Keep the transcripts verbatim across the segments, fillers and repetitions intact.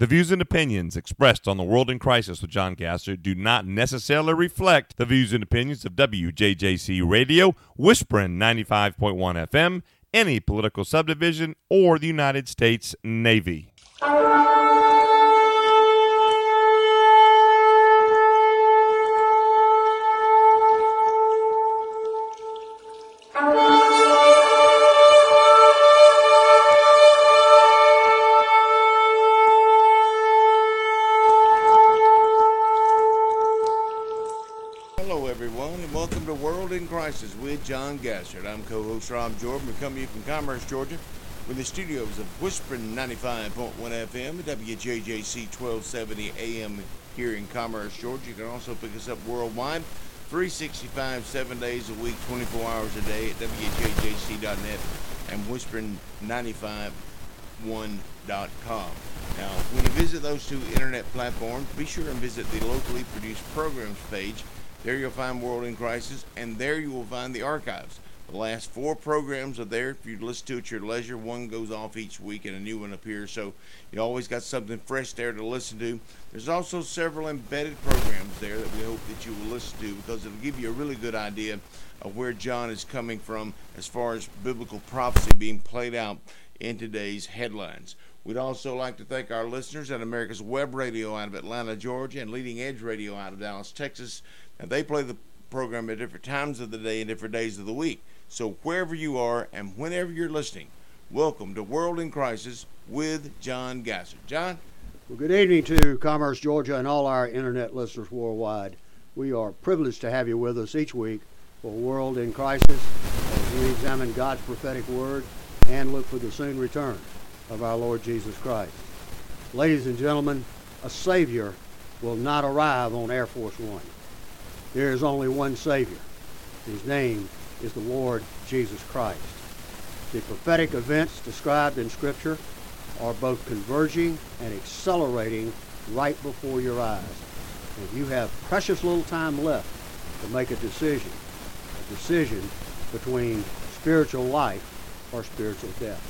The views and opinions expressed on The World in Crisis with John Gasser do not necessarily reflect the views and opinions of W J J C Radio, Whispering ninety-five point one F M, any political subdivision, or the United States Navy. In Crisis with John Gassert. I'm co-host Rob Jordan. We come to you from Commerce, Georgia, with the studios of Whispering ninety-five point one F M, W J J C twelve seventy A M here in Commerce, Georgia. You can also pick us up worldwide, three sixty-five, seven days a week, twenty-four hours a day at W J J C dot net and Whispering ninety-five one dot com. Now, when you visit those two internet platforms, be sure and visit the locally produced programs page. There you'll find World in Crisis, and there you will find the archives. The last four programs are there. If you listen to it at your leisure, one goes off each week and a new one appears, so you always got something fresh there to listen to. There's also several embedded programs there that we hope that you will listen to, because it'll give you a really good idea of where John is coming from as far as biblical prophecy being played out in today's headlines. We'd also like to thank our listeners at America's Web Radio out of Atlanta, Georgia, and Leading Edge Radio out of Dallas, Texas. And they play the program at different times of the day and different days of the week. So wherever you are and whenever you're listening, welcome to World in Crisis with John Gasser. John? Well, good evening to Commerce, Georgia, and all our internet listeners worldwide. We are privileged to have you with us each week for World in Crisis as we examine God's prophetic word and look for the soon return of our Lord Jesus Christ. Ladies and gentlemen, a Savior will not arrive on Air Force One. There is only one Savior. His name is the Lord Jesus Christ. The prophetic events described in Scripture are both converging and accelerating right before your eyes. And you have precious little time left to make a decision, a decision between spiritual life or spiritual death.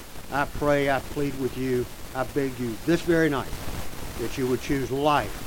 I pray, I plead with you, I beg you this very night that you would choose life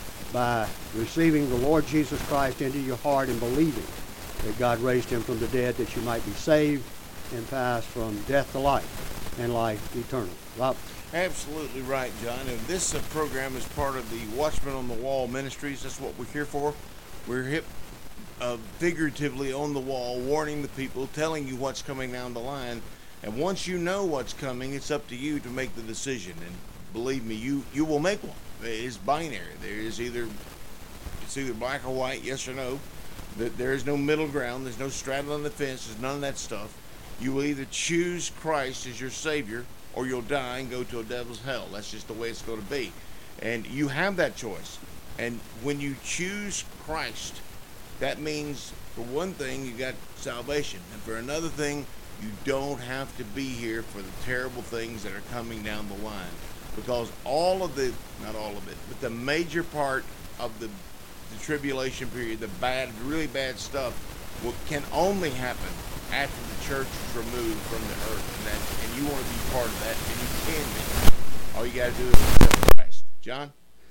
by receiving the Lord Jesus Christ into your heart and believing that God raised him from the dead, that you might be saved and pass from death to life and life eternal. Rob? Absolutely right, John. And this uh, program is part of the Watchmen on the Wall Ministries. That's what we're here for. We're hip, uh, figuratively on the wall, warning the people, telling you what's coming down the line. And once you know what's coming, it's up to you to make the decision. And believe me, you, you will make one. It's binary. There is either it's either black or white, yes or no. There is no middle ground. There's no straddling the fence. There's none of that stuff. You will either choose Christ as your Savior, or you'll die and go to a devil's hell. That's just the way it's going to be. And you have that choice. And when you choose Christ, that means, for one thing, you got salvation. And for another thing, you don't have to be here for the terrible things that are coming down the line. Because all of the, not all of it, but the major part of the, the tribulation period, the bad, really bad stuff, will, can only happen after the church is removed from the earth. And, that, and you want to be part of that, and you can be. All you got to do is accept Christ. John?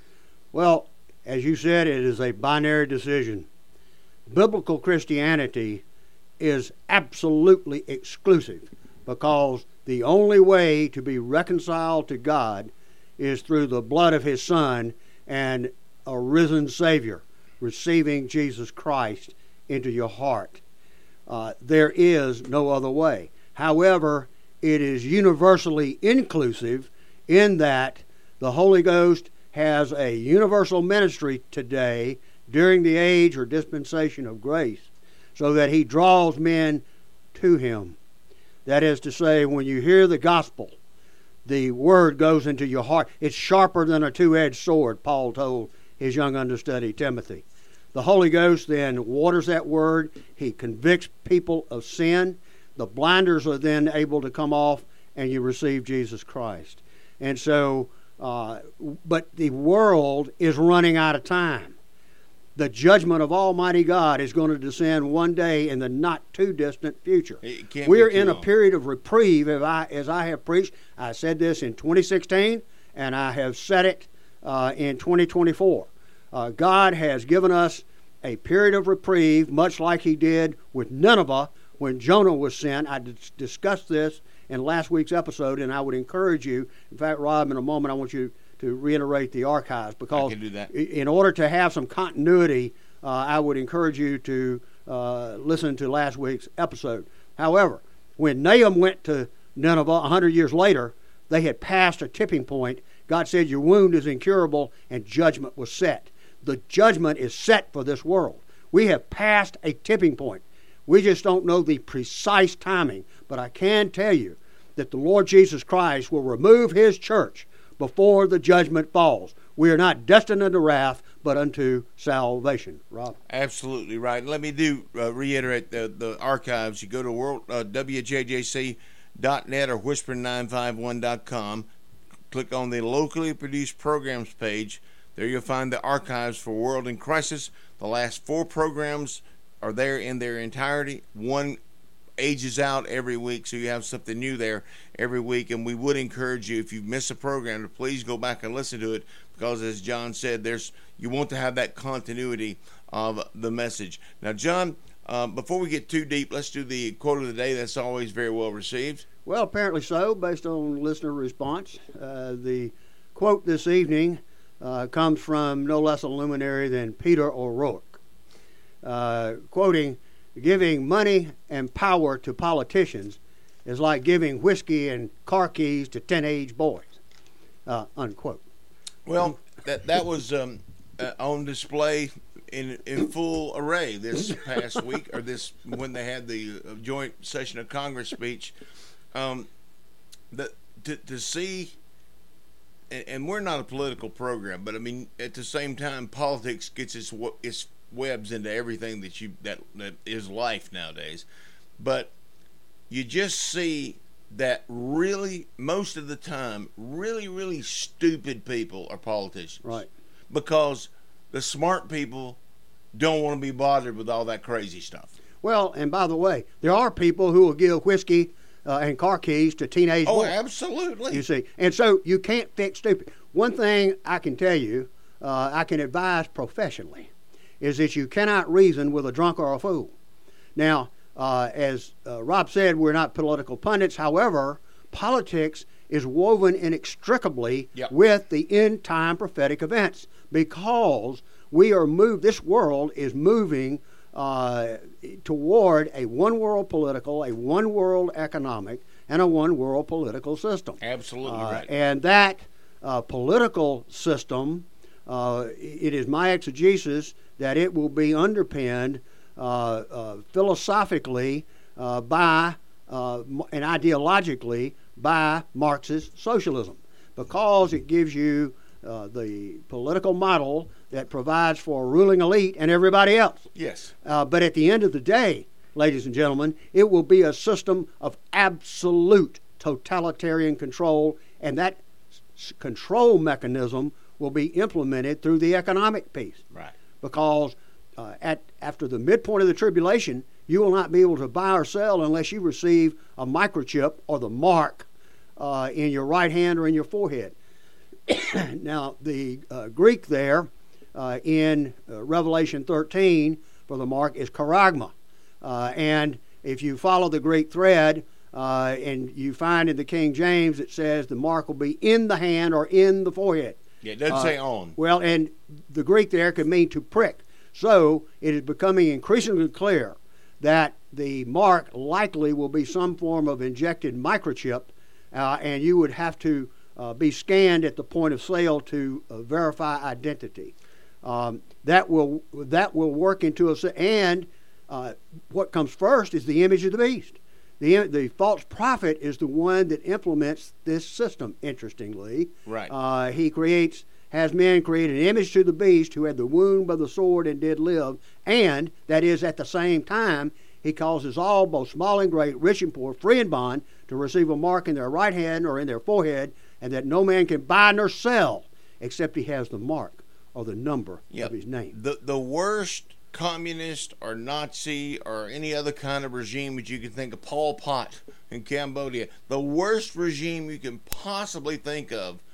Well, as you said, it is a binary decision. Biblical Christianity is absolutely exclusive, because the only way to be reconciled to God is through the blood of his Son and a risen Savior, receiving Jesus Christ into your heart. Uh, there is no other way. However, it is universally inclusive in that the Holy Ghost has a universal ministry today during the age or dispensation of grace, so that he draws men to him. That is to say, when you hear the gospel, the word goes into your heart. It's sharper than a two-edged sword, Paul told his young understudy Timothy. The Holy Ghost then waters that word. He convicts people of sin. The blinders are then able to come off, and you receive Jesus Christ. And so, uh, but the world is running out of time. The judgment of Almighty God is going to descend one day in the not too distant future. We're in a period of reprieve, as I, as I have preached. I said this in twenty sixteen, and I have said it uh, in twenty twenty-four. Uh, God has given us a period of reprieve, much like he did with Nineveh when Jonah was sent. I d- discussed this in last week's episode, and I would encourage you, in fact, Rob, in a moment I want you to reiterate the archives, because I can do that. in order to have some continuity, uh, I would encourage you to uh, listen to last week's episode. However, when Nahum went to Nineveh one hundred years later, they had passed a tipping point. God said, your wound is incurable, and judgment was set. The judgment is set for this world. We have passed a tipping point. We just don't know the precise timing, but I can tell you that the Lord Jesus Christ will remove his church before the judgment falls. We are not destined unto wrath, but unto salvation. Rob? Absolutely right. Let me do uh, reiterate the, the archives. You go to world, uh, W J J C dot net or whisper nine five one dot com. Click on the locally produced programs page. There you'll find the archives for World in Crisis. The last four programs are there in their entirety. One ages out every week, so you have something new there every week. And we would encourage you, if you miss a program, to please go back and listen to it, because as John said, there's you want to have that continuity of the message. Now, John, um, before we get too deep, let's do the quote of the day. That's always very well received. Well, apparently so, based on listener response. Uh, the quote this evening uh, comes from no less a luminary than Peter O'Rourke, uh, quoting, "Giving money and power to politicians is like giving whiskey and car keys to teenage boys," uh, unquote. Well, that that was um, uh, on display in in full array this past week, or this when they had the uh, joint session of Congress speech. Um, the, to to see, and, and we're not a political program, but I mean, at the same time, politics gets its its webs into everything that you that, that is life nowadays. But you just see that really, most of the time, really, really stupid people are politicians. Right. Because the smart people don't want to be bothered with all that crazy stuff. Well, and by the way, there are people who will give whiskey uh, and car keys to teenage Oh, boys. absolutely. You see, and so you can't fix stupid. One thing I can tell you, uh, I can advise professionally, is that you cannot reason with a drunk or a fool. Now, uh, as uh, Rob said, we're not political pundits. However, politics is woven inextricably Yep. with the end-time prophetic events, because we are moved. This world is moving uh, toward a one-world political, a one-world economic, and a one-world political system. Absolutely Uh, right. And that uh, political system, uh, it is my exegesis that it will be underpinned uh, uh, philosophically uh, by uh, and ideologically by Marxist socialism, because it gives you uh, the political model that provides for a ruling elite and everybody else. Yes. Uh, but at the end of the day, ladies and gentlemen, it will be a system of absolute totalitarian control, and that s- control mechanism will be implemented through the economic piece. Right. Because uh, at after the midpoint of the tribulation, you will not be able to buy or sell unless you receive a microchip or the mark uh, in your right hand or in your forehead. Now, the uh, Greek there uh, in uh, Revelation thirteen for the mark is charagma. Uh, and if you follow the Greek thread, uh, and you find in the King James, it says the mark will be in the hand or in the forehead. Yeah, it doesn't Uh, say on. Well, and the Greek there could mean to prick. So it is becoming increasingly clear that the mark likely will be some form of injected microchip, uh, and you would have to uh, be scanned at the point of sale to uh, verify identity. Um, that will that will work into a and uh, what comes first is the image of the beast. The the false prophet is the one that implements this system. Interestingly, Right. Uh, he creates has men create an image to the beast who had the wound by the sword and did live, and that is at the same time he causes all, both small and great, rich and poor, free and bond, to receive a mark in their right hand or in their forehead, and that no man can buy nor sell except he has the mark or the number Yep. of his name. The the worst communist or Nazi or any other kind of regime that you can think of, Pol Pot in Cambodia, the worst regime you can possibly think of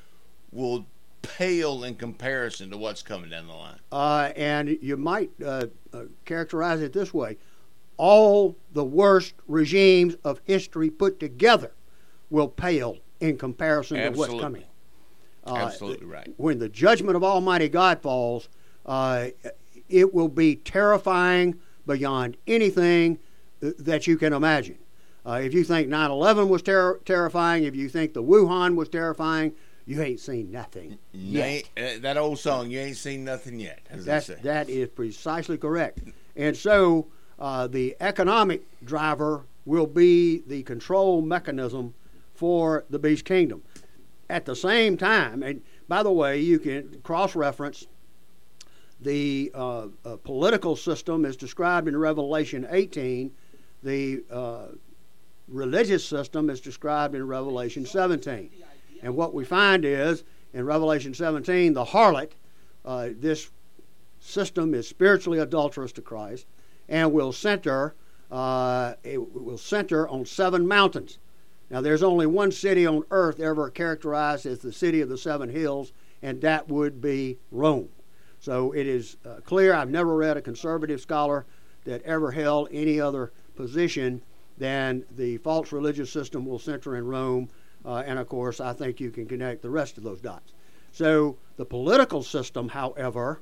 will pale in comparison to what's coming down the line. Uh, and you might uh, uh, characterize it this way. All the worst regimes of history put together will pale in comparison Absolutely. to what's coming. Uh, Absolutely right. When the judgment of Almighty God falls, uh, it will be terrifying beyond anything that you can imagine. Uh, if you think nine eleven was ter- terrifying, if you think the Wuhan was terrifying, you ain't seen nothing yet. Uh, that old song, you ain't seen nothing yet. As That's, they say. that is precisely correct. And so uh, the economic driver will be the control mechanism for the beast kingdom. At the same time, and by the way, you can cross-reference the uh, uh, political system is described in Revelation eighteen. The uh, religious system is described in Revelation seventeen. And what we find is, in Revelation seventeen, the harlot, uh, this system is spiritually adulterous to Christ, and will center, uh, it will center on seven mountains. Now, there's only one city on earth ever characterized as the city of the seven hills, and that would be Rome. So it is uh, clear. I've never read a conservative scholar that ever held any other position than the false religious system will center in Rome. Uh, and, of course, I think you can connect the rest of those dots. So the political system, however,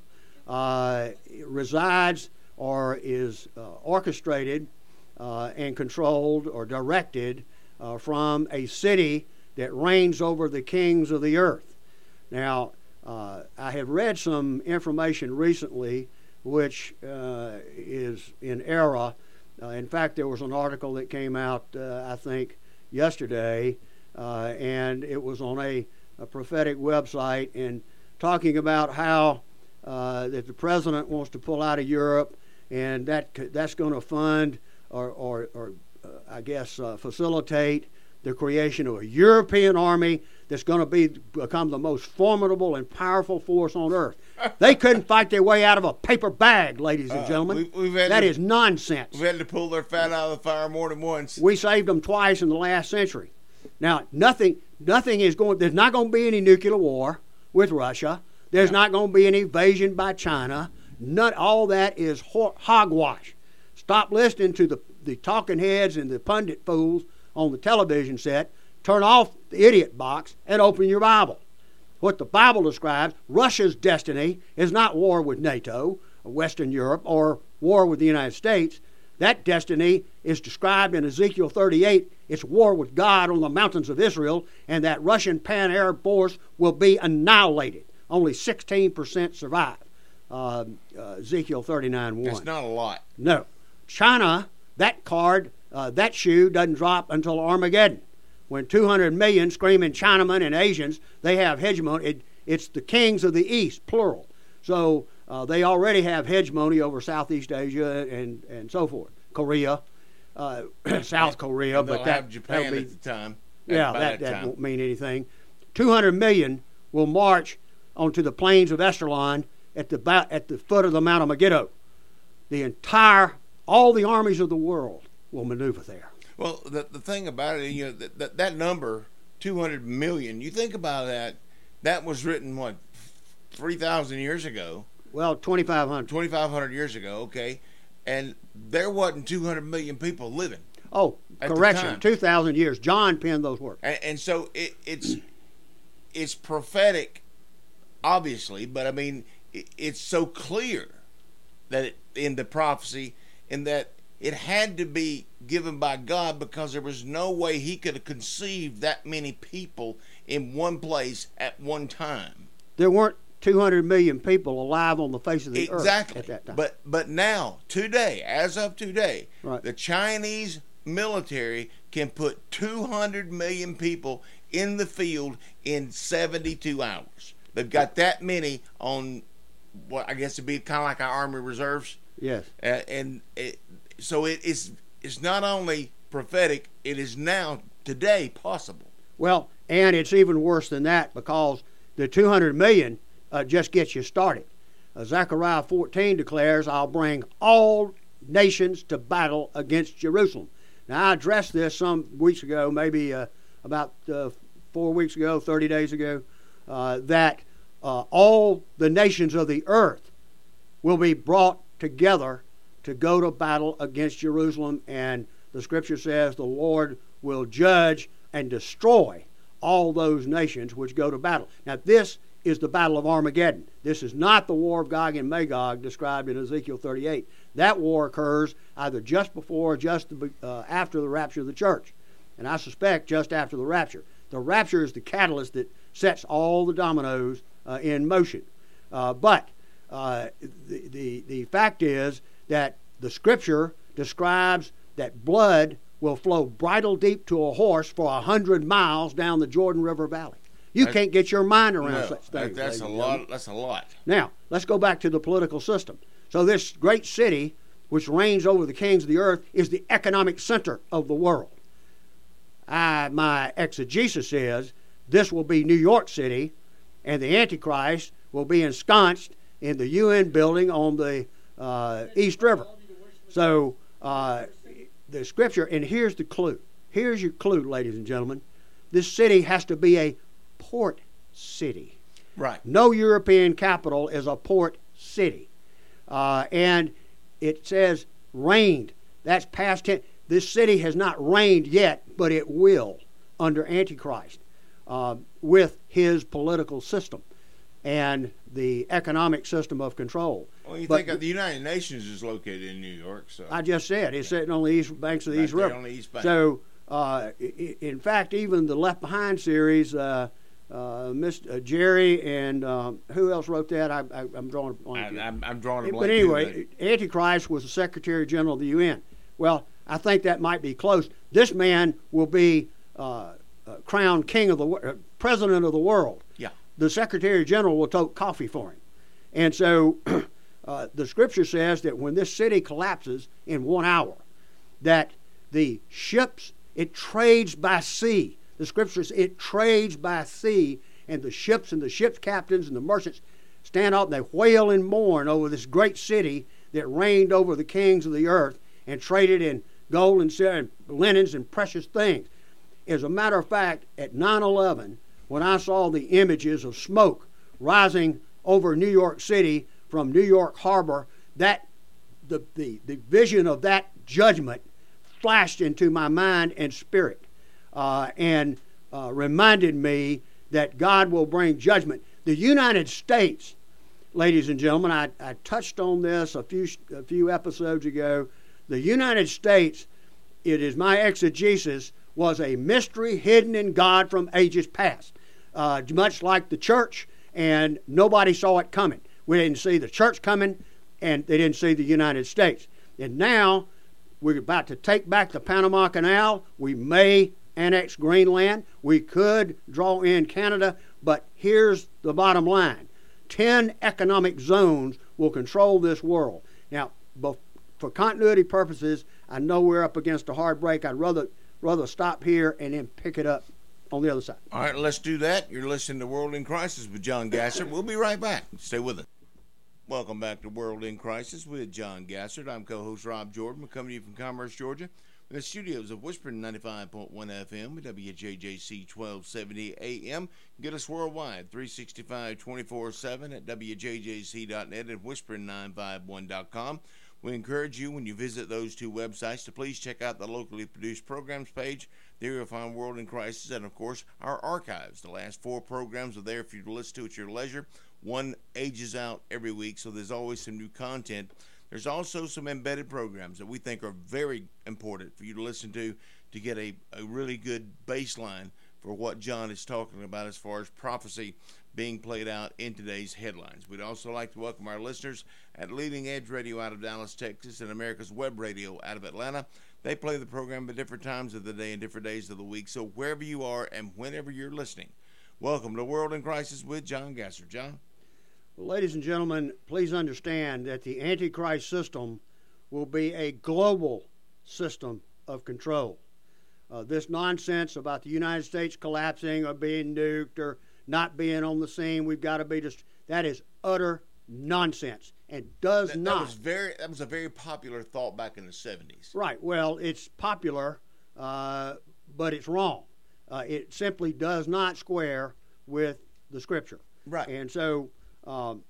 uh, resides or is uh, orchestrated uh, and controlled or directed uh, from a city that reigns over the kings of the earth. Now, uh, I have read some information recently which uh, is in error. Uh, in fact, there was an article that came out, uh, I think, yesterday, uh, and it was on a, a prophetic website, and talking about how uh, that the president wants to pull out of Europe, and that that's going to fund or, or, or uh, I guess, uh, facilitate the creation of a European army that's going to be become the most formidable and powerful force on earth. They couldn't fight their way out of a paper bag, ladies and gentlemen. Uh, we, we've had that to, is nonsense. We've had to pull their fat out of the fire more than once. We saved them twice in the last century. Now, nothing, nothing is going. There's not going to be any nuclear war with Russia. There's yeah. not going to be any invasion by China. None. All that is ho- hogwash. Stop listening to the the talking heads and the pundit fools on the television set. Turn off the idiot box and open your Bible. What the Bible describes, Russia's destiny is not war with NATO, or Western Europe, or war with the United States. That destiny is described in Ezekiel thirty-eight. It's war with God on the mountains of Israel, and that Russian pan-Arab force will be annihilated. Only sixteen percent survive. Uh, uh, Ezekiel thirty-nine one. That's not a lot. No. China, that card, uh, that shoe doesn't drop until Armageddon. When two hundred million screaming Chinamen and Asians, they have hegemony. It, it's the kings of the East, plural. So uh, they already have hegemony over Southeast Asia and, and so forth. Korea, uh, South Korea. And but they'll that, have Japan be, at the time. Yeah, by that, that, that time. won't mean anything. two hundred million will march onto the plains of Esdraelon at the, at the foot of the Mount of Megiddo. The entire, all the armies of the world will maneuver there. Well, the the thing about it, you know, that that, that number, two hundred million. You think about that. That was written what, three thousand years ago. Well, twenty-five hundred. twenty-five hundred years ago. Okay, and there wasn't two hundred million people living. Oh, correction, two thousand years. John penned those words. And, and so it, it's it's prophetic, obviously, but I mean, it, it's so clear that it, in the prophecy, in that it had to be given by God, because there was no way he could have conceived that many people in one place at one time. There weren't two hundred million people alive on the face of the exactly. earth at that time. But but now, today, as of today, right. the Chinese military can put two hundred million people in the field in seventy-two hours. They've got that many on what I guess would be kind of like our Army Reserves. Yes. Uh, and it, so it is it's not only prophetic, it is now, today, possible. Well, and it's even worse than that, because the two hundred million uh, just gets you started. Uh, Zechariah fourteen declares, I'll bring all nations to battle against Jerusalem. Now, I addressed this some weeks ago, maybe uh, about uh, four weeks ago, thirty days ago, uh, that uh, all the nations of the earth will be brought together to go to battle against Jerusalem, and the scripture says the Lord will judge and destroy all those nations which go to battle. Now, this is the battle of Armageddon. This is not the war of Gog and Magog described in Ezekiel thirty-eight. That war occurs either just before or just uh, after the rapture of the church, and I suspect just after the rapture. The rapture is the catalyst that sets all the dominoes uh, in motion. Uh, but uh, the, the, the fact is that the scripture describes that blood will flow bridle deep to a horse for a hundred miles down the Jordan River Valley. You That's, can't get your mind around no, such things. That, that's a lot. That's a lot. Now, let's go back to the political system. So this great city, which reigns over the kings of the earth, is the economic center of the world. I, my exegesis is this will be New York City, and the Antichrist will be ensconced in the U N building on the uh, East River. So uh, the scripture, and here's the clue. Here's your clue, ladies and gentlemen. This city has to be a port city. Right. No European capital is a port city. Uh, and it says reigned. That's past tense. This city has not reigned yet, but it will under Antichrist uh, with his political system and the economic system of control. Well, you but think of the United Nations is located in New York, so I just said it's sitting on the east banks of the Right East there River. on the east bank. So, uh, i- in fact, even the Left Behind series, uh, uh, Mister Jerry and um, who else wrote that? I, I, I'm drawing a blank. I, here. I'm, I'm drawing a blank. But too, anyway, Antichrist was the Secretary General of the U N. Well, I think that might be close. This man will be uh, uh, crowned king of the wor- uh, president of the world. Yeah. The Secretary General will tote coffee for him, and so uh, the Scripture says that when this city collapses in one hour, that the ships it trades by sea. The Scripture says it trades by sea, and the ships and the ship's captains and the merchants stand out and they wail and mourn over this great city that reigned over the kings of the earth and traded in gold and silver and linens and precious things. As a matter of fact, at nine eleven, when I saw the images of smoke rising over New York City from New York Harbor, that the, the, the vision of that judgment flashed into my mind and spirit uh, and uh, reminded me that God will bring judgment. The United States, ladies and gentlemen, I, I touched on this a few, a few episodes ago. The United States, it is my exegesis, was a mystery hidden in God from ages past. Uh, much like the church, and nobody saw it coming. We didn't see the church coming, and they didn't see the United States. And now we're about to take back the Panama Canal. We may annex Greenland. We could draw in Canada, but here's the bottom line. Ten economic zones will control this world. Now, for continuity purposes, I know we're up against a hard break. I'd rather rather stop here and then pick it up on the other side. All right, let's do that. You're listening to World in Crisis with John Gassert. We'll be right back. Stay with us. Welcome back to World in Crisis with John Gassert. I'm co-host Rob Jordan. We're coming to you from Commerce, Georgia, in the studios of Whispering ninety-five point one F M, W J J C twelve seventy A M. Get us worldwide, three sixty-five, twenty-four seven at W J J C dot net and Whispering nine five one dot com. We encourage you, when you visit those two websites, to please check out the locally produced programs page. There you'll find World in Crisis and, of course, our archives. The last four programs are there for you to listen to at your leisure. One ages out every week, so there's always some new content. There's also some embedded programs that we think are very important for you to listen to to get a, a really good baseline for what John is talking about as far as prophecy being played out in today's headlines. We'd also like to welcome our listeners at Leading Edge Radio out of Dallas, Texas, and America's Web Radio out of Atlanta. They play the program at different times of the day and different days of the week, so wherever you are and whenever you're listening, welcome to World in Crisis with John Gassert. John? Well, ladies and gentlemen, please understand that the Antichrist system will be a global system of control. Uh, this nonsense about the United States collapsing or being nuked or not being on the scene, we've got to be just, that is utter nonsense and does that, not. That was, very, that was a very popular thought back in the seventies. Right. Well, it's popular, uh, but it's wrong. Uh, it simply does not square with the Scripture. Right. And so um,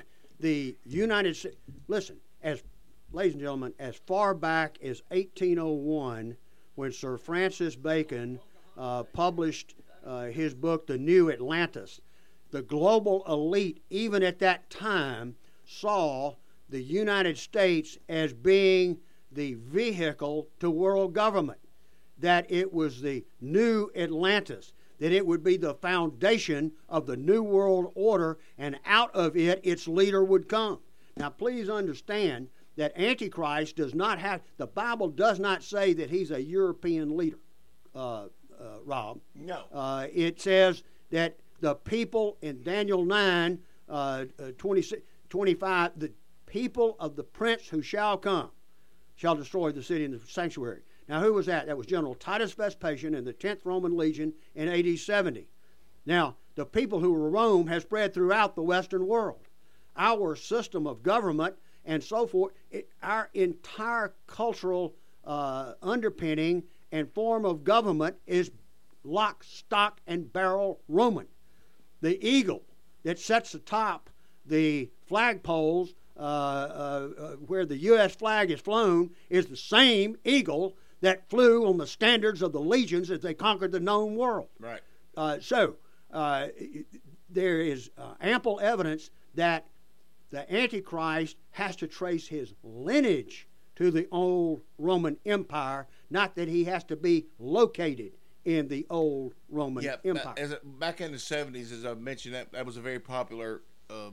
the United States, listen, as ladies and gentlemen, as far back as eighteen oh one, when Sir Francis Bacon uh, published uh, his book, The New Atlantis, the global elite, even at that time, saw the United States as being the vehicle to world government, that it was the new Atlantis, that it would be the foundation of the new world order, and out of it, its leader would come. Now, please understand that Antichrist does not have, the Bible does not say that he's a European leader, uh, uh, Rob. No. Uh, it says that the people in Daniel nine, uh, uh, twenty-six, twenty-five, the people of the prince who shall come shall destroy the city and the sanctuary. Now, who was that? That was General Titus Vespasian in the tenth Roman Legion in A D seventy. Now, the people who were Rome have spread throughout the Western world. Our system of government and so forth, it, our entire cultural uh, underpinning and form of government is lock, stock, and barrel Roman. The eagle that sets atop the flagpoles uh, uh, uh, where the U S flag is flown is the same eagle that flew on the standards of the legions as they conquered the known world. Right. Uh, so uh, there is uh, ample evidence that the Antichrist has to trace his lineage to the old Roman Empire, not that he has to be located in the old Roman yeah, Empire. As a, back in the seventies, as I mentioned, that, that was a very popular uh,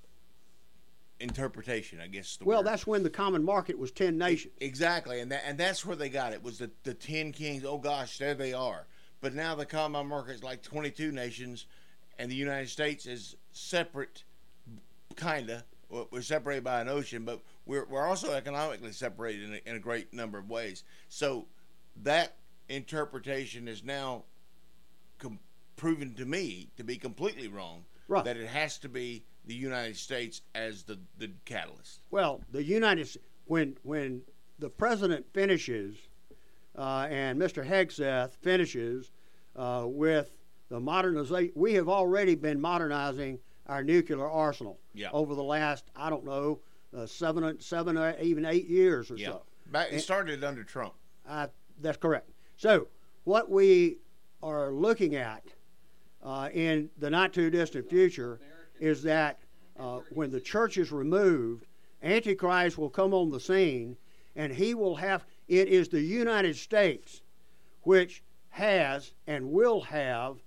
interpretation, I guess. The well, word. that's when the common market was ten nations. Exactly, and that and that's where they got it, was the, the ten kings. Oh, gosh, there they are. But now the common market is like twenty-two nations, and the United States is separate, kind of. We're separated by an ocean, but we're we're also economically separated in a, in a great number of ways. So that interpretation is now com- proven to me to be completely wrong. Right. That it has to be the United States as the, the catalyst. Well, the United when when the president finishes, uh, and Mister Hegseth finishes uh, with the modernization, we have already been modernizing our nuclear arsenal yeah. over the last, I don't know, uh, seven, seven, or even eight years or yeah. so. Back, it started under Trump. Uh, that's correct. So what we are looking at uh, in the not-too-distant future is that uh, when the church is removed, Antichrist will come on the scene, and he will have, it is the United States which has and will have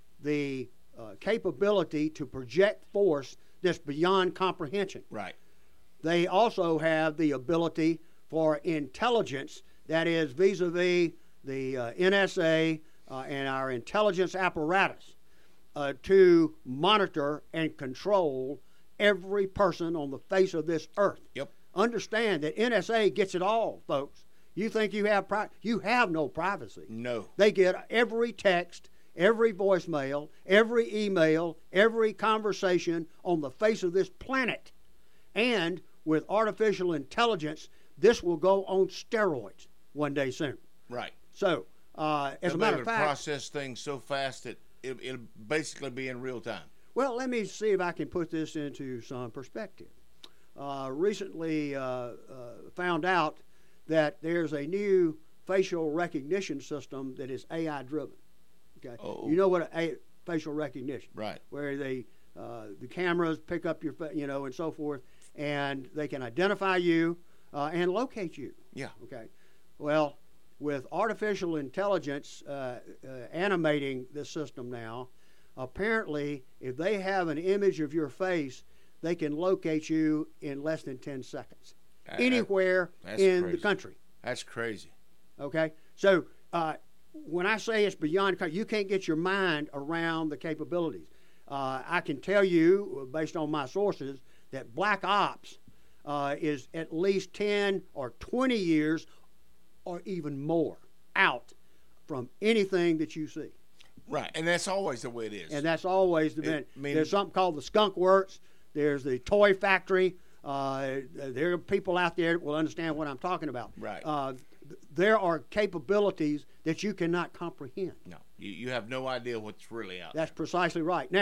the Uh, capability to project force that's beyond comprehension. Right. They also have the ability for intelligence, that is vis-a-vis the uh, N S A uh, and our intelligence apparatus, uh, to monitor and control every person on the face of this earth. Yep. Understand that N S A gets it all, folks. You think you have pri- you have no privacy. No. They get every text, every voicemail, every email, every conversation on the face of this planet. And with artificial intelligence, this will go on steroids one day soon. Right. So, uh, as They'll a matter be of able to fact, process things so fast that it, it'll basically be in real time. well, let me see if I can put this into some perspective. Uh, recently uh, uh, found out that there's a new facial recognition system that is A I driven. Okay, Oh. you know what a, a facial recognition, Right. where they uh, the cameras pick up your, fa- you know, and so forth, and they can identify you uh, and locate you. Yeah. Okay. Well, with artificial intelligence uh, uh, animating this system now, apparently, if they have an image of your face, they can locate you in less than ten seconds, Uh, anywhere that's in crazy. the country. That's crazy. Okay. So uh, when I say it's beyond, you can't get your mind around the capabilities. Uh, I can tell you, based on my sources, that Black Ops uh, is at least ten or twenty years or even more out from anything that you see. Right, and that's always the way it is. And that's always the It- I mean- There's something called the Skunk Works. There's the Toy Factory. Uh, there are people out there that will understand what I'm talking about. Right. Uh, th- there are capabilities that you cannot comprehend. no, you, you have no idea what's really out That's precisely right. Now,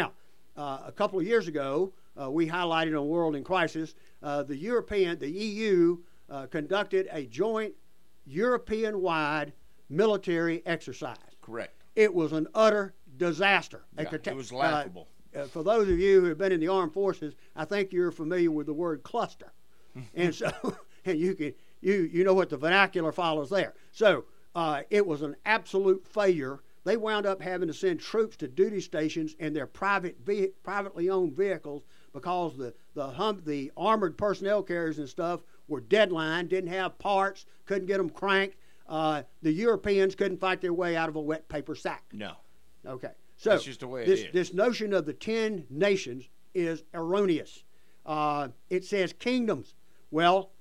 uh, a couple of years ago, uh, we highlighted on World in Crisis, uh, the European, the E U uh, conducted a joint European-wide military exercise. Correct. It was an utter disaster. Yeah, cata- it was laughable. Uh, uh, for those of you who have been in the armed forces, I think you're familiar with the word cluster, and so and you can you you know what the vernacular follows there. So uh, it was an absolute failure. They wound up having to send troops to duty stations in their private ve- privately owned vehicles because the the hum- the armored personnel carriers and stuff were deadline, didn't have parts, couldn't get them cranked. Uh, the Europeans couldn't fight their way out of a wet paper sack. No. Okay. So That's just the way it this, is. this notion of the ten nations is erroneous. Uh, it says kingdoms. Well,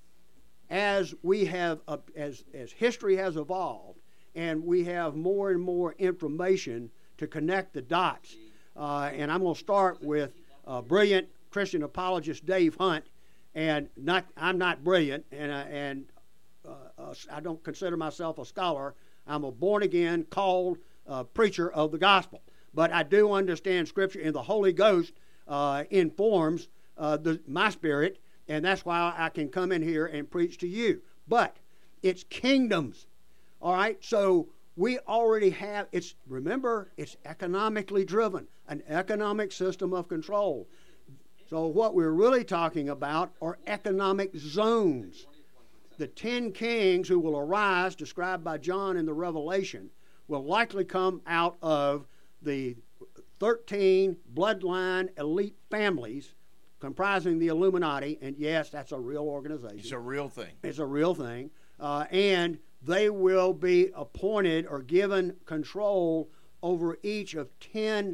as we have, uh, as as history has evolved, and we have more and more information to connect the dots, uh, and I'm going to start with uh, brilliant Christian apologist Dave Hunt, and not I'm not brilliant, and uh, and uh, uh, I don't consider myself a scholar. I'm a born again, called uh, preacher of the gospel. But I do understand Scripture, and the Holy Ghost uh, informs uh, the, my spirit, and that's why I can come in here and preach to you. But it's kingdoms, all right? So we already have, it's, remember, it's economically driven, an economic system of control. So what we're really talking about are economic zones. The ten kings who will arise, described by John in the Revelation, will likely come out of the thirteen bloodline elite families comprising the Illuminati, and yes, that's a real organization. It's a real thing. It's a real thing. Uh, and they will be appointed or given control over each of ten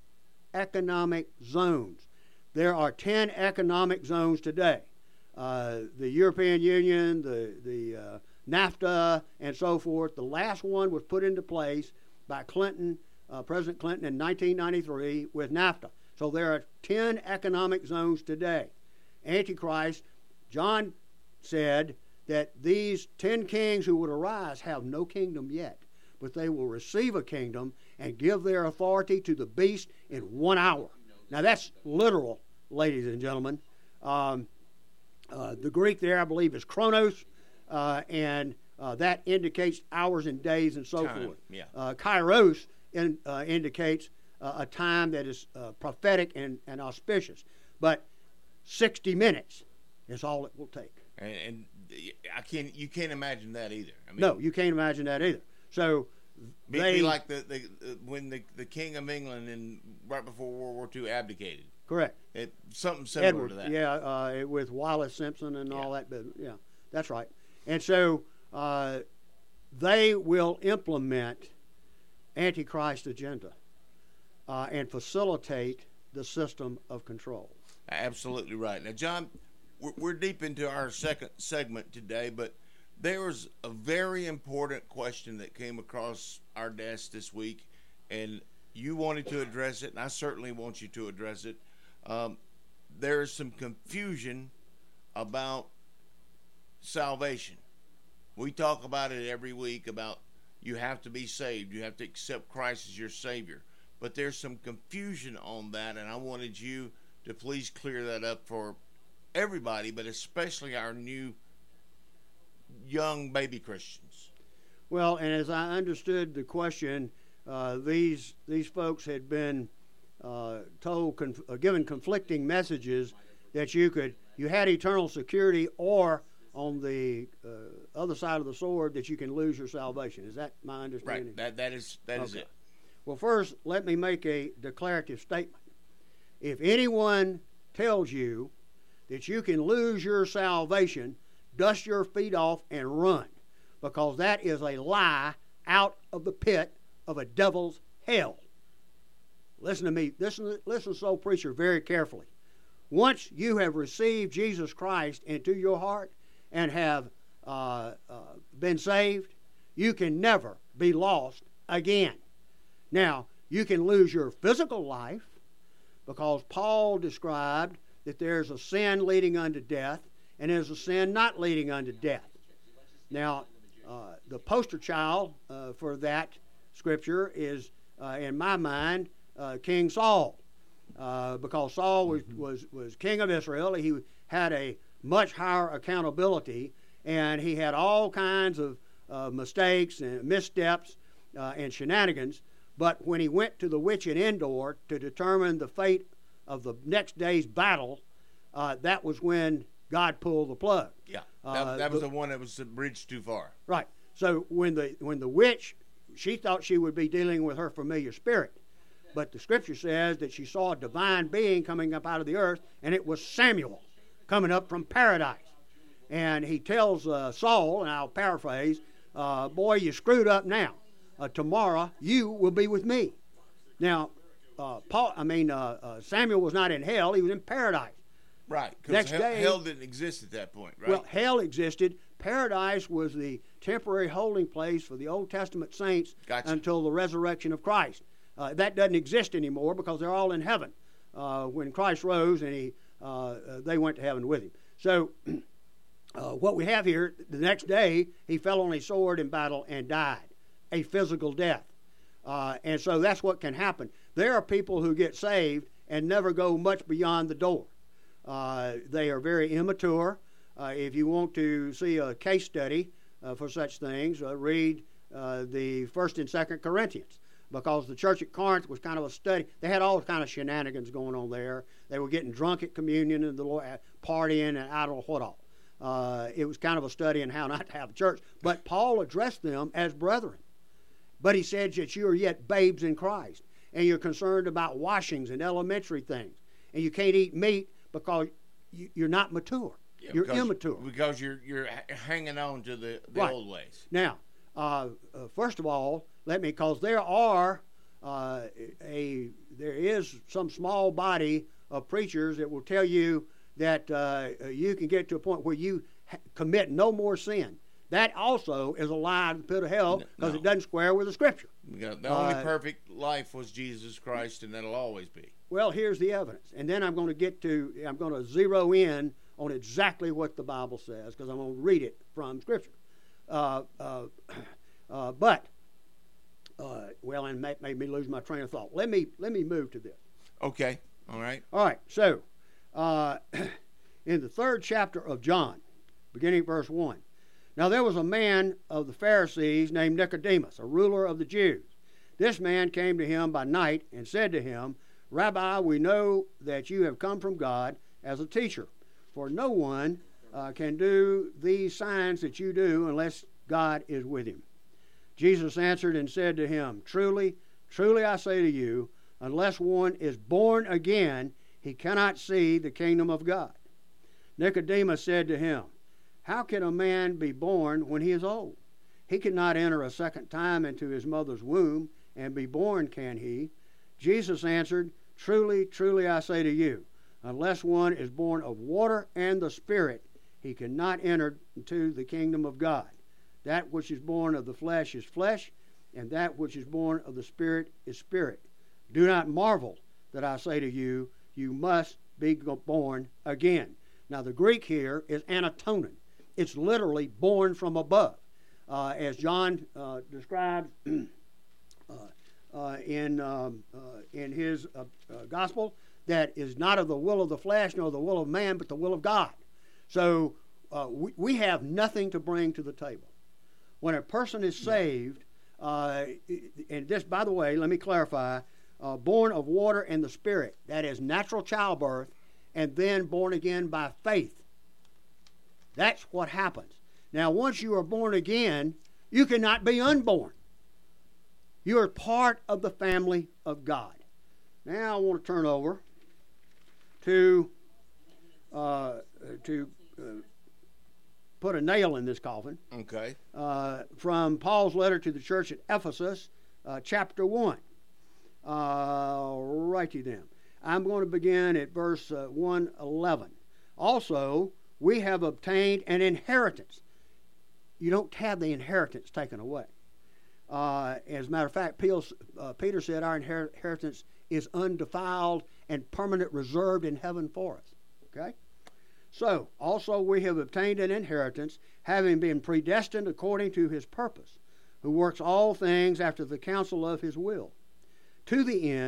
economic zones. There are ten economic zones today. Uh, the European Union, the, the uh, NAFTA, and so forth. The last one was put into place by Clinton, uh, President Clinton in nineteen ninety-three with NAFTA. So there are ten economic zones today. Antichrist, John said that these ten kings who would arise have no kingdom yet, but they will receive a kingdom and give their authority to the beast in one hour. Now that's literal, ladies and gentlemen. Um, uh, the Greek there, I believe, is chronos, uh, and uh, that indicates hours and days and so Time, forth. yeah. Uh, kairos in, uh, indicates uh, a time that is uh, prophetic and, and auspicious. But sixty minutes is all it will take. And, and I can't. You can't imagine that either. I mean, No, you can't imagine that either. So be, they be like the, the, the when the, the King of England in right before World War Two abdicated. correct. It something similar Edward, to that. yeah, uh, with Wallace Simpson and all Yeah. that. But yeah, that's right. And so uh, they will implement Antichrist agenda uh, and facilitate the system of control. Absolutely right. Now, John, we're, we're deep into our second segment today, but there was a very important question that came across our desk this week, and you wanted to address it, and I certainly want you to address it. Um, there is some confusion about salvation. We talk about it every week about you have to be saved. You have to accept Christ as your Savior. But there's some confusion on that, and I wanted you to please clear that up for everybody, but especially our new young baby Christians. Well, and as I understood the question, uh, these these folks had been uh, told, conf- uh, given conflicting messages that you could you had eternal security, or on the uh, other side of the sword that you can lose your salvation. Is that my understanding? Right. That that is that okay. is it. Well, first, let me make a declarative statement. If anyone tells you that you can lose your salvation, dust your feet off and run, because that is a lie out of the pit of a devil's hell. Listen to me. Listen, listen, soul preacher, very carefully. Once you have received Jesus Christ into your heart and have uh, uh, been saved, you can never be lost again. Now, you can lose your physical life, because Paul described that there's a sin leading unto death and there's a sin not leading unto death. Now, uh, the poster child uh, for that scripture is, uh, in my mind, uh, King Saul. uh, because Saul was, mm-hmm. was, was king of Israel. He had a much higher accountability, and he had all kinds of uh, mistakes and missteps uh, and shenanigans. But when he went to the witch at Endor to determine the fate of the next day's battle, uh, that was when God pulled the plug. Yeah, that, uh, that was the, the one that was the bridge too far. Right. So when the when the witch, she thought she would be dealing with her familiar spirit, but the Scripture says that she saw a divine being coming up out of the earth, and it was Samuel coming up from paradise. And he tells uh, Saul, and I'll paraphrase, uh, boy, you screwed up now. Uh, tomorrow you will be with me. Now, uh, Paul, I mean, uh, uh, Samuel was not in hell; he was in paradise. Right. Because hell, hell didn't exist at that point, right? Well, hell existed. Paradise was the temporary holding place for the Old Testament saints gotcha. until the resurrection of Christ. Uh, that doesn't exist anymore because they're all in heaven uh, when Christ rose and he uh, they went to heaven with him. So. Uh, what we have here, the next day, he fell on a sword in battle and died, a physical death. Uh, and so that's what can happen. There are people who get saved and never go much beyond the door. Uh, they are very immature. Uh, if you want to see a case study uh, for such things, uh, read uh, the First and Second Corinthians, because the church at Corinth was kind of a study. They had all kind of shenanigans going on there. They were getting drunk at communion and the Lord, partying and I don't know what all. Uh, it was kind of a study in how not to have a church. But Paul addressed them as brethren. But he said that you are yet babes in Christ, and you're concerned about washings and elementary things, and you can't eat meat because you, you're not mature. Yeah, you're because, immature. Because you're you're hanging on to the, the right. old ways. Now, uh, uh, first of all, let me, because there are uh, a there is some small body of preachers that will tell you that uh, you can get to a point where you ha- commit no more sin. That also is a lie of the pit of hell because no. it doesn't square with the Scripture. The only uh, perfect life was Jesus Christ, and that'll always be. Well, here's the evidence. And then I'm going to get to, I'm going to zero in on exactly what the Bible says because I'm going to read it from Scripture. Uh, uh, uh, but, uh, well, and that made me lose my train of thought. Let me, let me move to this. Okay. All right. All right. So, Uh, in the third chapter of John, beginning at verse one. Now there was a man of the Pharisees named Nicodemus, a ruler of the Jews. This man came to him by night and said to him, Rabbi, we know that you have come from God as a teacher, for no one uh, can do these signs that you do unless God is with him. Jesus answered and said to him, Truly, truly I say to you, unless one is born again, he cannot see the kingdom of God. Nicodemus said to him, How can a man be born when he is old? He cannot enter a second time into his mother's womb and be born, can he? Jesus answered, Truly, truly I say to you, unless one is born of water and the Spirit, he cannot enter into the kingdom of God. That which is born of the flesh is flesh, and that which is born of the Spirit is spirit. Do not marvel that I say to you, you must be born again. Now, the Greek here is anatonon. It's literally born from above. Uh, as John uh, describes uh, uh, in, um, uh, in his uh, uh, gospel, that is not of the will of the flesh nor the will of man, but the will of God. So uh, we, we have nothing to bring to the table. When a person is saved, uh, and this, by the way, let me clarify, Uh, born of water and the Spirit. That is natural childbirth, and then born again by faith. That's what happens. Now, once you are born again, you cannot be unborn. You are part of the family of God. Now, I want to turn over to uh, to uh, put a nail in this coffin. Okay. Uh, from Paul's letter to the church at Ephesus, uh, chapter one. Uh, righty then. I'm going to begin at verse uh, one eleven. Also, we have obtained an inheritance. You don't have the inheritance taken away. Uh, as a matter of fact, uh, Peter said our inheritance is undefiled and permanent, reserved in heaven for us. Okay? So, also we have obtained an inheritance, having been predestined according to his purpose, who works all things after the counsel of his will, to the end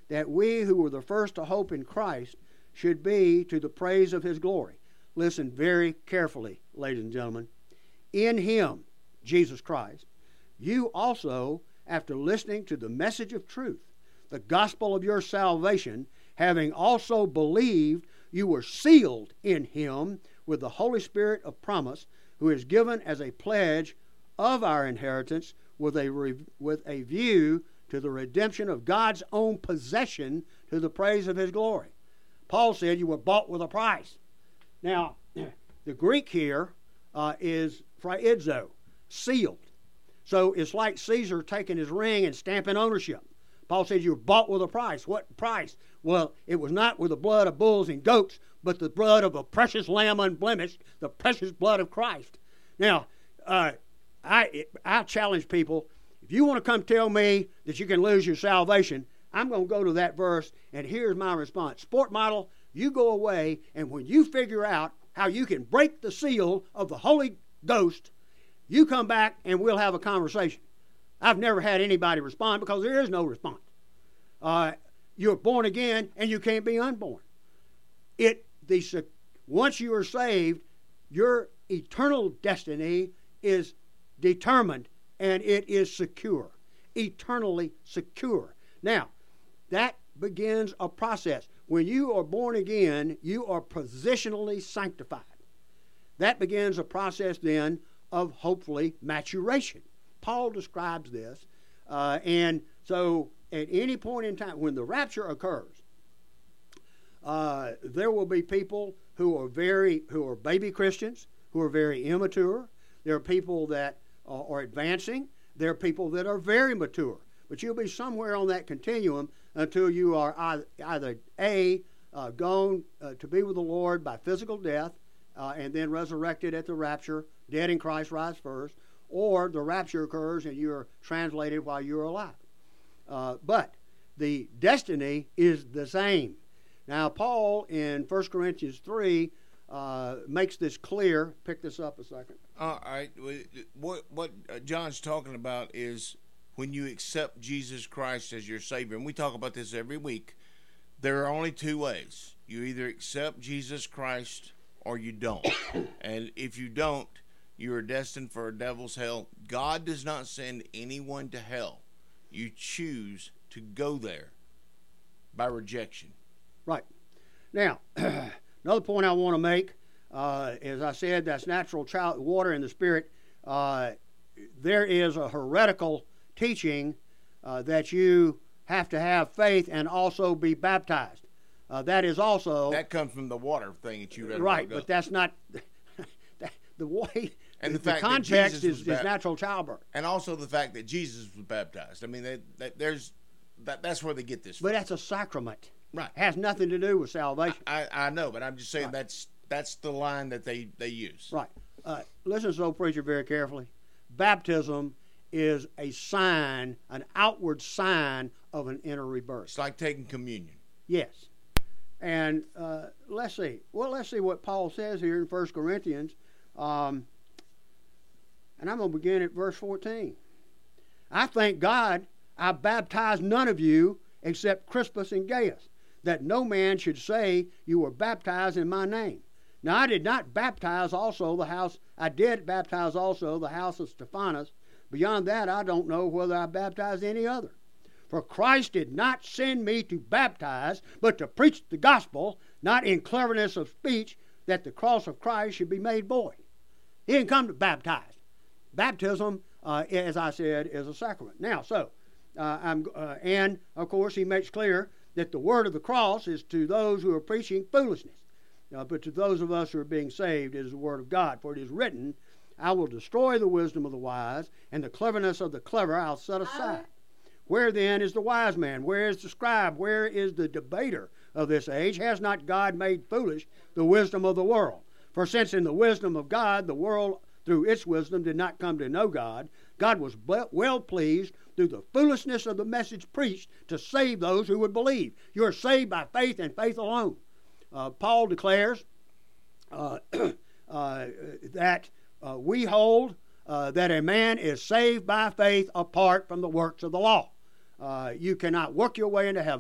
that we who were the first to hope in Christ should be to the praise of his glory. Listen very carefully, ladies and gentlemen. In him, Jesus Christ, you also, after listening to the message of truth, the gospel of your salvation, having also believed, you were sealed in him with the Holy Spirit of promise, who is given as a pledge of our inheritance with a, re- with a view to the redemption of God's own possession to the praise of his glory. Paul said you were bought with a price. Now, the Greek here uh, is phraizzo, sealed. So it's like Caesar taking his ring and stamping ownership. Paul says you were bought with a price. What price? Well, it was not with the blood of bulls and goats, but the blood of a precious lamb unblemished, the precious blood of Christ. Now, uh, I I challenge people, if you want to come tell me that you can lose your salvation, I'm going to go to that verse, and here's my response. Sport model, you go away, and when you figure out how you can break the seal of the Holy Ghost, you come back and we'll have a conversation. I've never had anybody respond because there is no response. Uh, you're born again and you can't be unborn. It the once you are saved, your eternal destiny is determined and it is secure, eternally secure. Now, that begins a process. When you are born again, you are positionally sanctified. That begins a process then of hopefully maturation. Paul describes this, uh, and so at any point in time, when the rapture occurs, uh, there will be people who are very, who are baby Christians, who are very immature. There are people that uh, are advancing. There are people that are very mature. But you'll be somewhere on that continuum until you are either A, uh, gone uh, to be with the Lord by physical death, uh, and then resurrected at the rapture, dead in Christ rise first, or the rapture occurs and you're translated while you're alive. Uh, but the destiny is the same. Now, Paul in First Corinthians three uh, makes this clear. Pick this up a second. All right. What, what John's talking about is when you accept Jesus Christ as your Savior, and we talk about this every week, there are only two ways. You either accept Jesus Christ or you don't. And if you don't, you are destined for a devil's hell. God does not send anyone to hell. You choose to go there by rejection. Right. Now, another point I want to make, uh, as I said, that's natural child water in the Spirit. Uh, there is a heretical teaching uh, that you have to have faith and also be baptized. Uh, that is also... That comes from the water thing that you read Right, about. but that's not... the way... And the, the, fact the context that is, ba- is natural childbirth. And also the fact that Jesus was baptized. I mean, they, they, there's that, that's where they get this from. But that's a sacrament. Right. It has nothing to do with salvation. I, I know, but I'm just saying Right. that's that's the line that they, they use. Right. Uh, listen, so preacher, very carefully. Baptism is a sign, an outward sign of an inner rebirth. It's like taking communion. Yes. And uh, let's see. Well, let's see what Paul says here in First Corinthians. Um, and I'm going to begin at verse fourteen. I thank God I baptized none of you except Crispus and Gaius, that no man should say you were baptized in my name. Now I did not baptize also the house, I did baptize also the house of Stephanas. Beyond that, I don't know whether I baptized any other. For Christ did not send me to baptize, but to preach the gospel, not in cleverness of speech, that the cross of Christ should be made void. He didn't come to baptize. Baptism, uh, as I said, is a sacrament. Now, so, uh, I'm, uh, and of course, he makes clear that the word of the cross is to those who are preaching foolishness. Uh, but to those of us who are being saved, it is the word of God. For it is written, I will destroy the wisdom of the wise, and the cleverness of the clever I'll set aside. Where then is the wise man? Where is the scribe? Where is the debater of this age? Has not God made foolish the wisdom of the world? For since in the wisdom of God, the world through its wisdom did not come to know God, God was well pleased through the foolishness of the message preached to save those who would believe. You are saved by faith and faith alone. Uh, Paul declares uh, uh, that uh, we hold uh, that a man is saved by faith apart from the works of the law. Uh, you cannot work your way into heaven.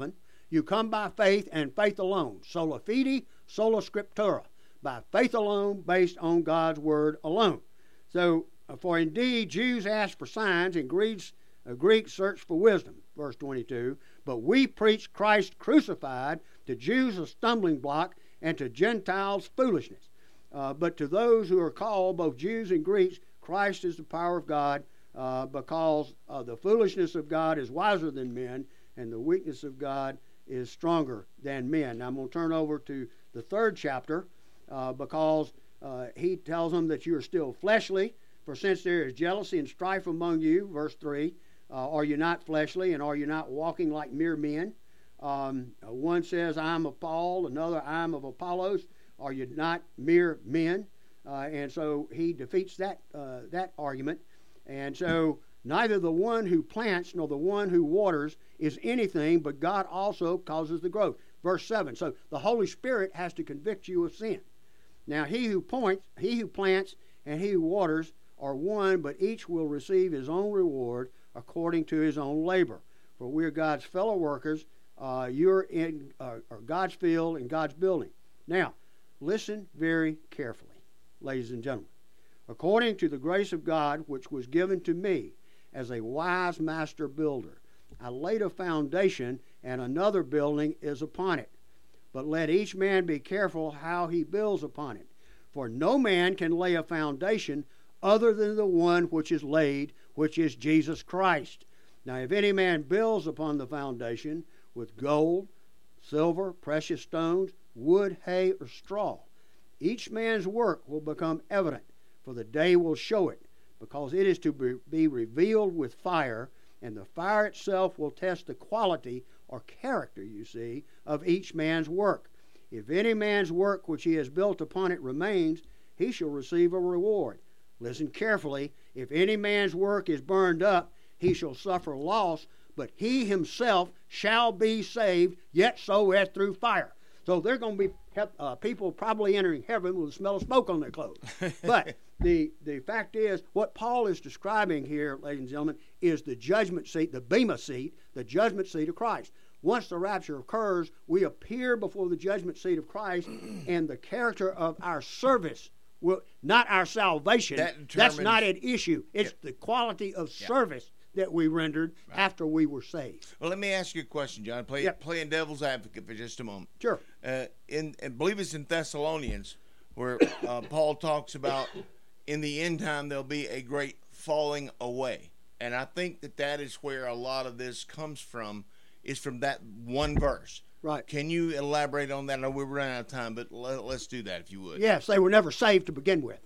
You come by faith and faith alone. Sola fide, sola scriptura. By faith alone, based on God's word alone. So, for indeed Jews ask for signs, and Greeks, uh, Greeks search for wisdom. Verse twenty-two. But we preach Christ crucified, to Jews a stumbling block, and to Gentiles foolishness. Uh, but to those who are called, both Jews and Greeks, Christ is the power of God, uh, because uh, the foolishness of God is wiser than men, and the weakness of God is stronger than men. Now I'm going to turn over to the third chapter, uh, because uh, he tells them that you are still fleshly. For since there is jealousy and strife among you, verse three, uh, are you not fleshly, and are you not walking like mere men? Um, one says, I am of Paul, another, I am of Apollos. Are you not mere men? Uh, and so he defeats that uh, that argument. And so neither the one who plants nor the one who waters is anything, but God also causes the growth. Verse seven. So the Holy Spirit has to convict you of sin. Now he who points, he who plants, and he who waters are one, but each will receive his own reward according to his own labor. For we are God's fellow workers. Uh, you're in uh, or God's field and God's building. Now, listen very carefully, ladies and gentlemen. According to the grace of God which was given to me as a wise master builder, I laid a foundation, and another building is upon it. But let each man be careful how he builds upon it. For no man can lay a foundation other than the one which is laid, which is Jesus Christ. Now if any man builds upon the foundation with gold, silver, precious stones, wood, hay, or straw, each man's work will become evident, for the day will show it, because it is to be revealed with fire, and the fire itself will test the quality or character, you see, of each man's work. If any man's work which he has built upon it remains, he shall receive a reward. Listen carefully. If any man's work is burned up, he shall suffer loss, but he himself shall be saved, yet so as through fire. So they're going to be uh, people probably entering heaven with the smell of smoke on their clothes. But the, the fact is, what Paul is describing here, ladies and gentlemen, is the judgment seat, the bema seat, the judgment seat of Christ. Once the rapture occurs, we appear before the judgment seat of Christ, and the character of our service, will, not our salvation, that that's not an issue. It's yep. the quality of yep. service that we rendered right. after we were saved. Well, let me ask you a question, John. Play, yep. Playing devil's advocate for just a moment. Sure. Uh, in, I believe it's in Thessalonians where uh, Paul talks about in the end time there'll be a great falling away. And I think that that is where a lot of this comes from, is from that one verse. Right. Can you elaborate on that? I know we're running out of time, but let, let's do that if you would. Yes, they were never saved to begin with,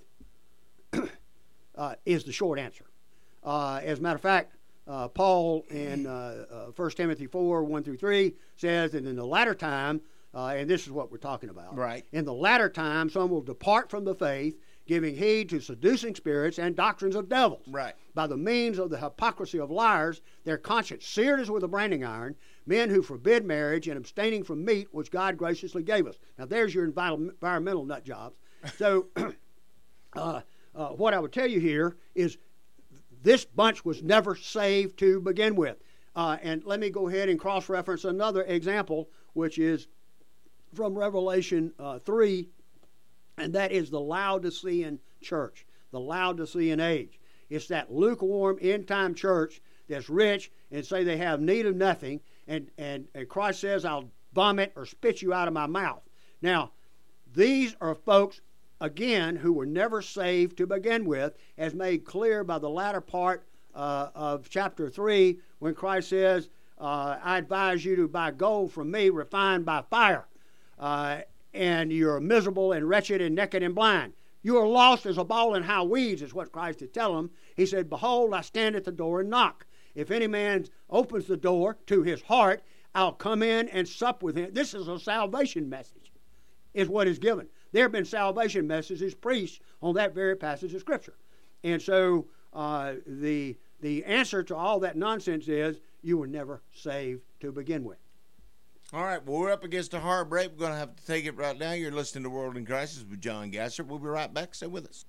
uh, is the short answer. Uh, as a matter of fact, uh, Paul in uh, uh, First Timothy four, one through three says that in the latter time, uh, and this is what we're talking about. Right. In the latter time, some will depart from the faith, giving heed to seducing spirits and doctrines of devils. Right. By the means of the hypocrisy of liars, their conscience seared as with a branding iron, men who forbid marriage and abstaining from meat which God graciously gave us. Now there's your environmental nut jobs. So uh, uh, what I would tell you here is this bunch was never saved to begin with. Uh, and let me go ahead and cross-reference another example, which is from Revelation uh, three, and that is the Laodicean church, the Laodicean age. It's that lukewarm end-time church that's rich and say they have need of nothing, and, and, and Christ says, I'll vomit or spit you out of my mouth. Now, these are folks, again, who were never saved to begin with, as made clear by the latter part uh, of chapter three, when Christ says, uh, I advise you to buy gold from me refined by fire. Uh, and you're miserable and wretched and naked and blind. You are lost as a ball in high weeds, is what Christ had tell them. He said, behold, I stand at the door and knock. If any man opens the door to his heart, I'll come in and sup with him. This is a salvation message, is what is given. There have been salvation messages preached on that very passage of Scripture. And so uh, the, the answer to all that nonsense is you were never saved to begin with. All right, well, we're up against a hard break. We're going to have to take it right now. You're listening to World in Crisis with John Gasser. We'll be right back. Stay with us.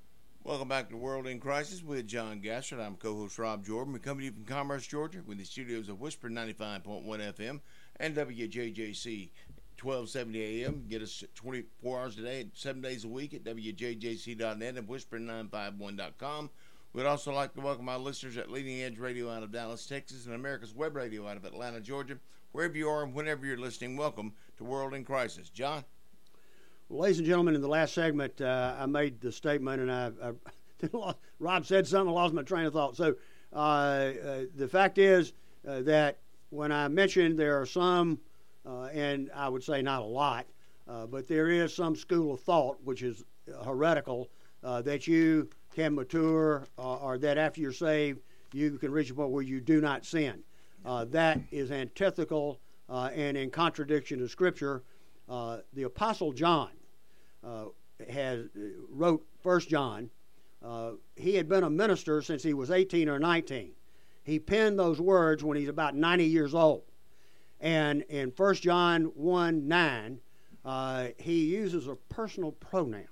Welcome back to World in Crisis with John Gassert. I'm co-host Rob Jordan. We're coming to you from Commerce, Georgia, with the studios of Whisper ninety-five point one F M and W J J C twelve seventy A M. Get us twenty-four hours a day, seven days a week at W J J C dot net and Whisper nine five one dot com. We'd also like to welcome our listeners at Leading Edge Radio out of Dallas, Texas, and America's Web Radio out of Atlanta, Georgia. Wherever you are and whenever you're listening, welcome to World in Crisis. John? Well, ladies and gentlemen, in the last segment, uh, I made the statement, and I, I Rob said something, I lost my train of thought. So uh, uh, the fact is uh, that when I mentioned there are some, uh, and I would say not a lot, uh, but there is some school of thought, which is heretical, uh, that you can mature, uh, or that after you're saved, you can reach a point where you do not sin. Uh, that is antithetical uh, and in contradiction to Scripture. Uh, the Apostle John uh, has wrote First John. Uh, he had been a minister since he was eighteen or nineteen. He penned those words when he's about ninety years old. And in First John one nine, uh, he uses a personal pronoun.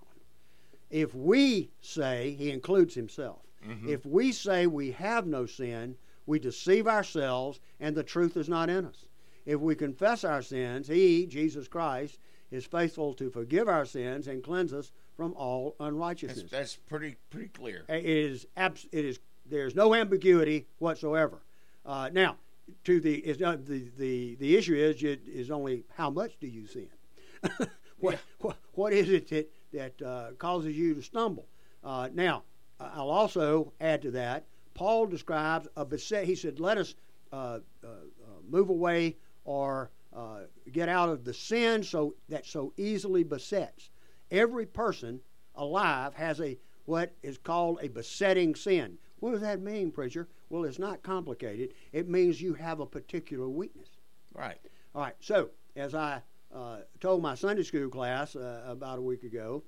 If we say, he includes himself, mm-hmm. if we say we have no sin, we deceive ourselves and the truth is not in us. If we confess our sins, he, Jesus Christ, is faithful to forgive our sins and cleanse us from all unrighteousness. That's, that's pretty pretty clear. It is, abs- it is. There's no ambiguity whatsoever. Uh, now, to the, is, uh, the the the issue is is only how much do you sin? what, yeah. what what is it that that uh, causes you to stumble? Uh, now, I'll also add to that. Paul describes a beset. He said, "Let us uh, uh, uh, move away or uh, get out of the sin so that so easily besets." Every person alive has a what is called a besetting sin. What does that mean, preacher? Well, it's not complicated. It means you have a particular weakness. Right. All right. So, as I uh, told my Sunday school class uh, about a week ago,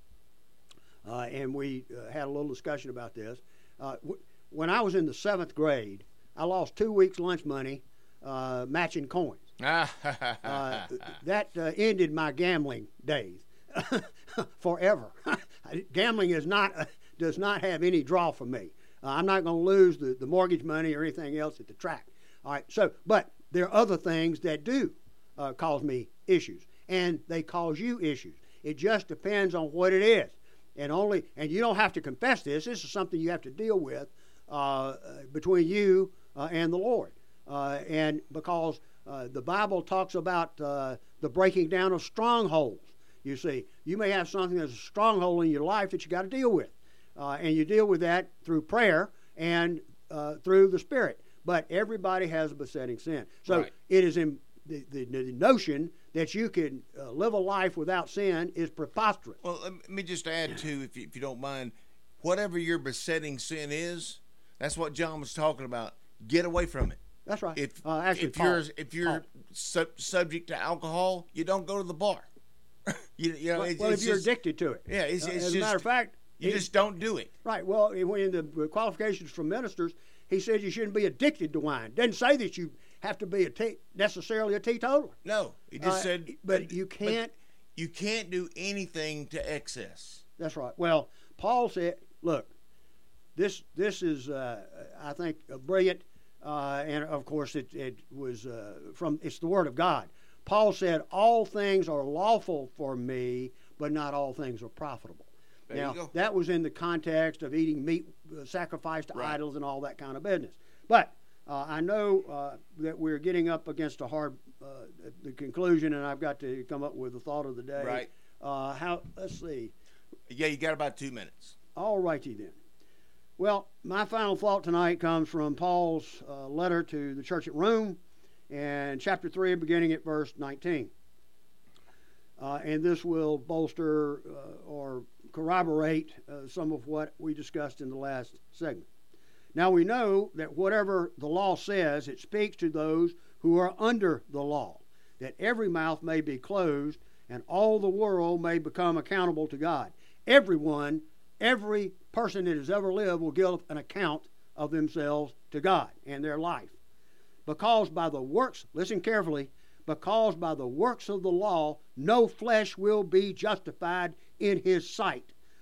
uh, and we uh, had a little discussion about this, uh, w- when I was in the seventh grade, I lost two weeks' lunch money uh, matching coins. uh, that uh, ended my gambling days forever. Gambling is not uh, does not have any draw for me. Uh, I'm not going to lose the, the mortgage money or anything else at the track. All right. So, but there are other things that do uh, cause me issues, and they cause you issues. It just depends on what it is, and only and you don't have to confess this. This is something you have to deal with uh, between you uh, and the Lord, uh, and because uh, the Bible talks about uh, the breaking down of strongholds. You see, you may have something that's a stronghold in your life that you got to deal with, uh, and you deal with that through prayer and uh, through the Spirit. But everybody has a besetting sin, so right. it is in the, the, the notion that you can uh, live a life without sin is preposterous. Well, let me just add too, if you, if you don't mind, whatever your besetting sin is, that's what John was talking about. Get away from it. That's right. If uh, actually, if Paul, you're if you're Paul. su- subject to alcohol, you don't go to the bar. you, you know, well, it's, well it's if you're just, addicted to it, yeah, it's, uh, it's as just, a matter of fact, you it, just don't do it. Right. Well, when the qualifications for ministers, he said you shouldn't be addicted to wine. Doesn't say that you have to be a te- necessarily a teetotaler. No, he just uh, said, but you can't. But you can't do anything to excess. That's right. Well, Paul said, "Look, this this is uh, I think brilliant, uh, and of course it it was uh, from it's the Word of God." Paul said, "All things are lawful for me, but not all things are profitable." There now, you go. that was in the context of eating meat uh, sacrificed to Right. idols and all that kind of business. But uh, I know uh, that we're getting up against a hard uh, the conclusion, and I've got to come up with the thought of the day. Right. Uh, how? Let's see. Yeah, you got about two minutes. All righty then. Well, my final thought tonight comes from Paul's uh, letter to the church at Rome, and chapter three, beginning at verse nineteen. Uh, and this will bolster uh, or corroborate uh, some of what we discussed in the last segment. Now we know that whatever the law says, it speaks to those who are under the law, that every mouth may be closed and all the world may become accountable to God. Everyone, every person that has ever lived will give an account of themselves to God and their life. Because by the works, listen carefully, because by the works of the law no flesh will be justified in his sight.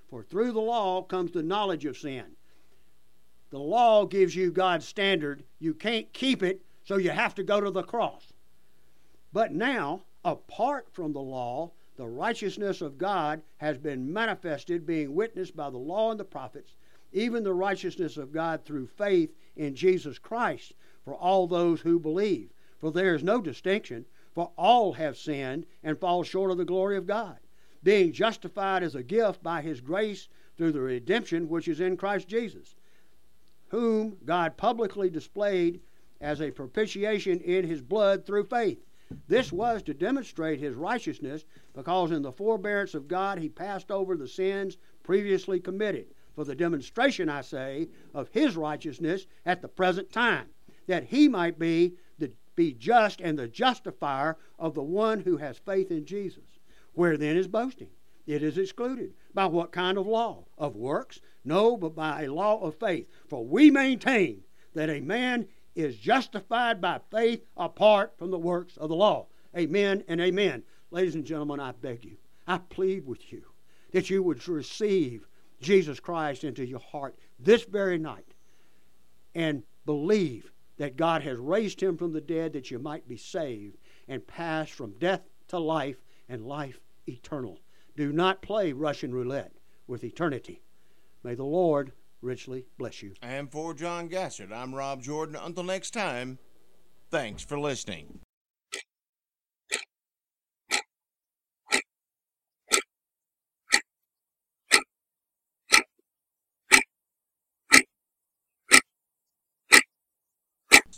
For through the law comes the knowledge of sin. The law gives you God's standard. You can't keep it, so you have to go to the cross. But now, apart from the law, the righteousness of God has been manifested, being witnessed by the law and the prophets, even the righteousness of God through faith in Jesus Christ for all those who believe. For there is no distinction, for all have sinned and fall short of the glory of God, being justified as a gift by His grace through the redemption which is in Christ Jesus, whom God publicly displayed as a propitiation in His blood through faith. This was to demonstrate His righteousness, because in the forbearance of God He passed over the sins previously committed, for the demonstration, I say, of His righteousness at the present time, that He might be the be just and the justifier of the one who has faith in Jesus. Where then is boasting? It is excluded. By what kind of law? Of works? No, but by a law of faith. For we maintain that a man is justified by faith apart from the works of the law. Amen and amen. Ladies and gentlemen, I beg you, I plead with you that you would receive Jesus Christ into your heart this very night and believe that God has raised Him from the dead, that you might be saved and pass from death to life and life eternal. Do not play Russian roulette with eternity. May the Lord richly bless you. And for John Gassert, I'm Rob Jordan. Until next time, thanks for listening.